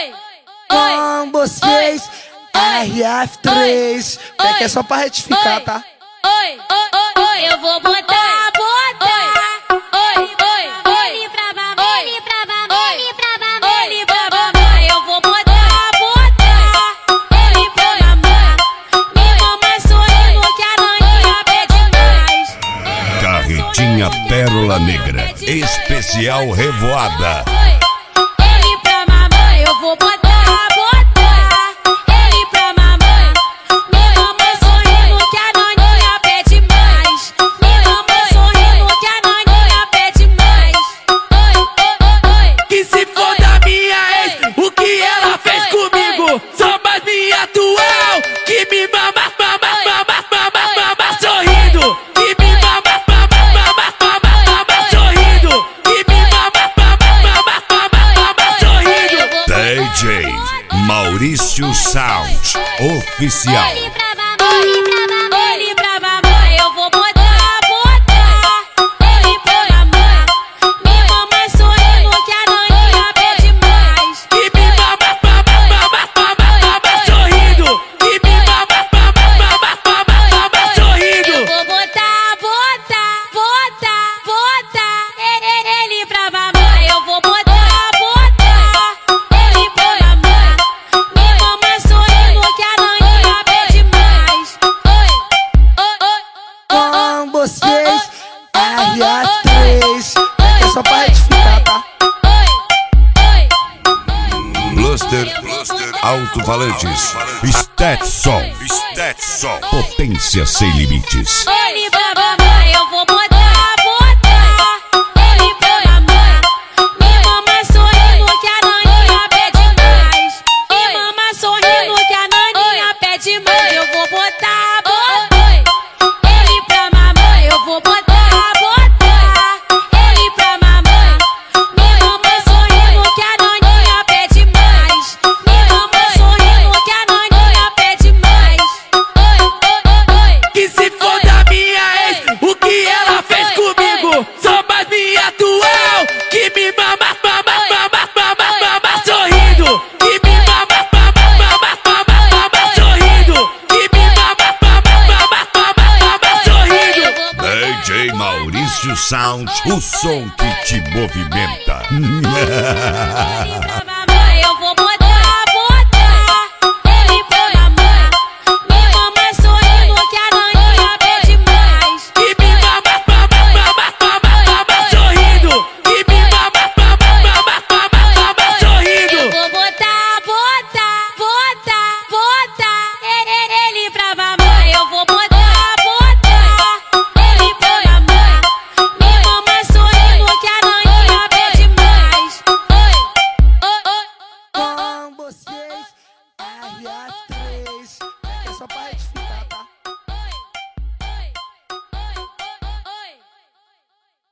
Com vocês, RF3. É que é só pra retificar, tá? Eu vou botar. Ele pra mamãe, ele pra mamãe, ele pra mamãe, ele pra mamãe. Eu vou botar. Ele pra mamãe. Me mama sorrindo que a Naninha pede mais. Carretinha Pérola Negra, especial Revoada. Ele pra mamãe, eu vou botar. Ele pra mamãe. Me mama sorrindo que a Naninha pede mais. Me mama sorrindo que a Naninha pede mais. Que se for da minha ex, o que ela fez comigo? Só mais minha atual, que me mama sorrindo. Que me mama sorrindo. Que me mama sorrindo. DJ Maurício Sound Oficial. Ele pra mamãe, ele pra mamãe, eu vou botar. Ele pra mamãe. Me mama sorrindo que a Naninha pede mais. Que me mama sorrindo. Que me mama sorrindo. Eu vou botar. Ele pra mamãe, eu vou botar. Ele pra mamãe. Me mama sorrindo que a Naninha pede mais. Com vocês, RF3. É que é só pra retificar, tá? Bluster Alto-Falantes, Stetson, potência sem limites. Ele pra mamãe, eu vou botar. Ele pra mamãe. Me mama sorrindo que a Naninha pede mais. Me mama sorrindo que a Naninha pede mais. Eu vou botar. Ele pra mamãe, eu vou botar. Ele pra mamãe. Me mama sorrindo que a Naninha pede mais. Me mama sorrindo que a Naninha pede mais. Que se for da minha ex, o que ela fez comigo? Só mais minha atual, que me mama sorrindo. Que me mama sorrindo. Que me mama sorrindo. DJ Maurício Sound, o som que te movimenta.